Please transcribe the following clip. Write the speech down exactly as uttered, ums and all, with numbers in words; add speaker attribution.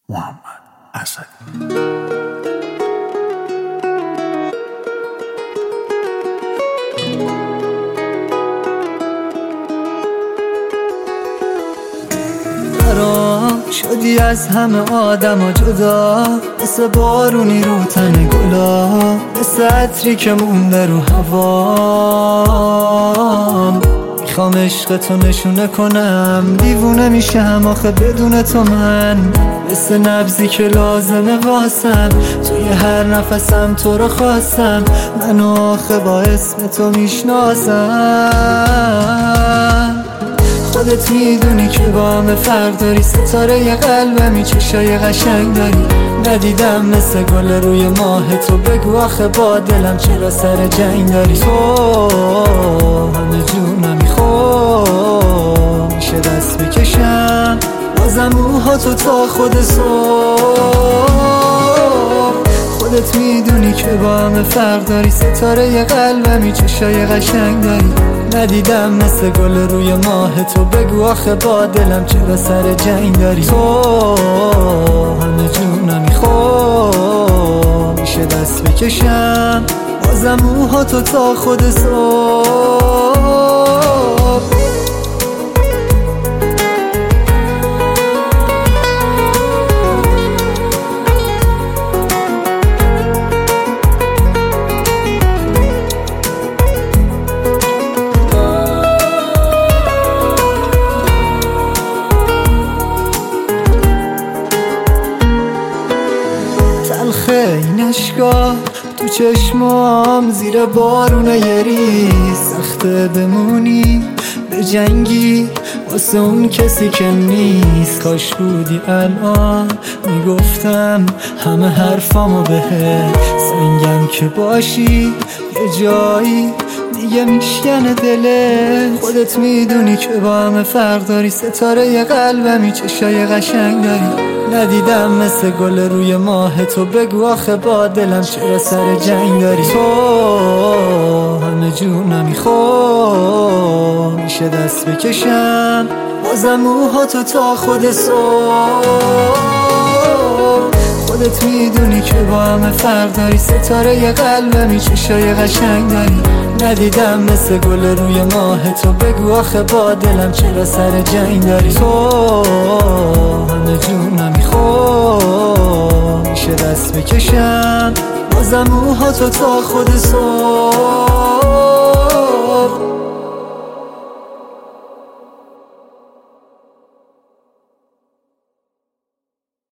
Speaker 1: محمد اسدی.
Speaker 2: شدی از همه آدم و جدا، مثل بارونی رو تن گلا، مثل عطری که مونده رو هوام. میخوام عشق تو نشونه کنم، دیوونه میشم آخه بدون تو من، مثل نبضی که لازمه واسم، توی هر نفسم تو رو خواستم، منو آخه با اسم تو میشناسم. خودت میدونی که با همه فرق داری، ستاره ی قلبمی، چشای قشنگ داری، ندیدم مثل گل روی ماه تو، بگو آخه با دلم چرا سر جنگ داری. تو همه جونمی، خود میشه دست بکشم بازم موها تو تا خود صبح. خودت میدونی که با همه فرق داری، ستاره ی قلبمی، چشای قشنگ داری، ندیدم مثل گل روی ماه تو، بگو آخه با دلم چرا سر جنگ داری. تو همه جونمی، خود میشه دست بکشم بازم موها تو تا خود صبح. این اشکا تو چشمام زیر بارون یری، سخته بمونی به جنگی واسه اون کسی که نیست. کاش بودی الان میگفتم همه حرفامو بهت، سنگم که باشی یه جایی دیگه میشکنه دله. خودت میدونی که با همه فرق داری، ستاره ی قلبمی، چشای قشنگ داری، ندیدم مثل گل روی ماه تو، بگو آخه با دلم چرا سر جنگ داری. تو همه جونمی، خود میشه دست بکشم بازم موها تو تا خود صبح. خودت میدونی که با همه فرق داری، ستاره ی قلبمی، چشای قشنگ داری، ندیدم مثل گل روی ماه تو، بگو آخه با دلم چرا سر جنگ داری. تو همه جونمی، خود میشه دست بکشم بازم موها تو تا خود صبح.